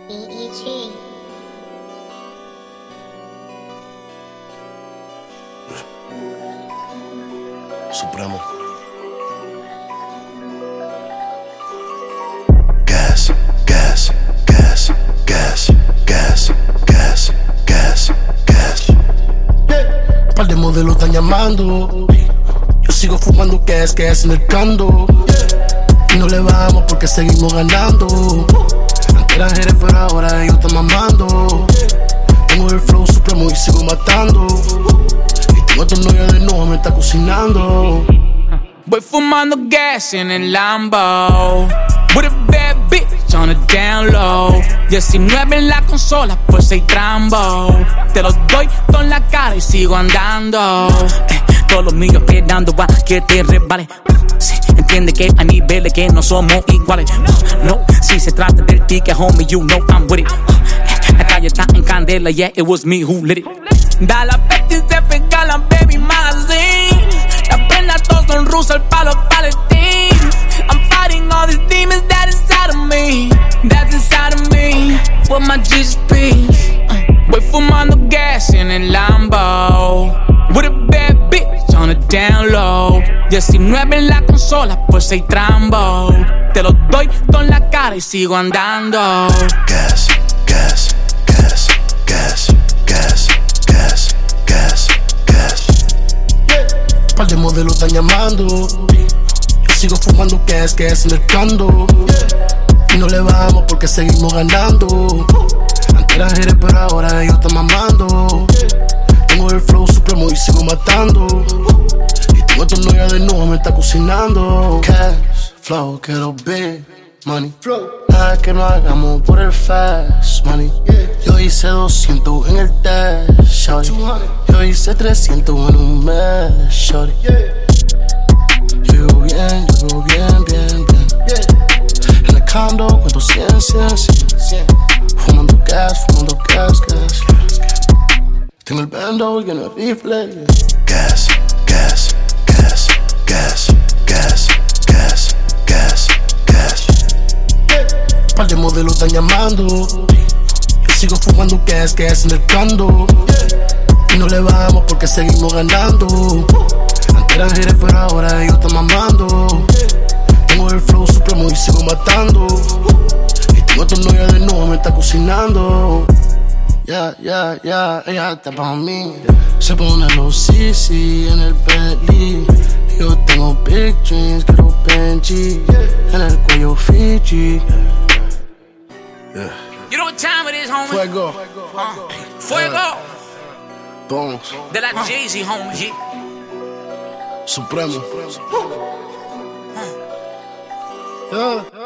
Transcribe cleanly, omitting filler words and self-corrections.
BEG. Supremo. Gas, gas, gas, gas, gas, gas, gas, gas. Un par de modelos están llamando. Yo sigo fumando gas en el cando. Y no le bajamos porque seguimos ganando. Antes eran jerez, pero ahora ellos están mamando. Tengo el flow supremo y sigo matando. Y tengo a tu novia de nuevo, me está cocinando. Voy fumando gas en el Lambo, with a bad bitch on the down low. 19 en la consola, pues soy trambo. Te los doy con la cara y sigo andando. Todos los míos esperando pa' que te resbale. Sí, entiende que hay niveles que no somos iguales. No, si se trata del ticket, homie, you know I'm with it. La calle está en candela, yeah, it was me who lit it. Da la peste y se pega la baby magazine. Las prendas todos son rusas pa' los palestines. I'm fighting all these demons that inside of me. That's inside of me. With my Jesus peace. Voy fumando gas en el Lambo, with a bad bitch on the down low. 19 en la consola, pues soy trambo. Te los doy con la cara y sigo andando. Gas, gas, gas, gas, gas, gas, gas, gas. Un par de modelos están llamando. Yo sigo fumando gas en el cando. Y no le bajamos porque seguimos ganando. Antes eran jerez, pero ahora ellos están mamando. Tengo el flow supremo y sigo matando. Y tengo a tu novia de nuevo, me está cocinando. Cash, flow, quiero big money. Nada que no hagamos por el fast money. Yo hice 200 en el dash, shorty. Yo hice 300 en un mes, shorty. Yo vivo bien, bien. En el condo cuento 100. Fumando gas. Tengo el bando lleno de rifles. Gas, gas, gas, gas, gas, gas, gas, gas. Un par de modelos están llamando. Yo sigo fumando gas en el cando. Y no le bajamos porque seguimos ganando. Antes eran jerez, pero ahora ellos están mamando. Tengo el flow supremo y sigo matando. Y tengo a tu novia de nuevo, me está cocinando. Ella está pa' mí. Se pone los CC en el Bentley. Yo tengo big dreams, quiero Benji. En el cuello Fiji. You know what time it is, homie? Fuego. Fuego. Bones. De la Jay-Z, homie. Supremo. Yeah.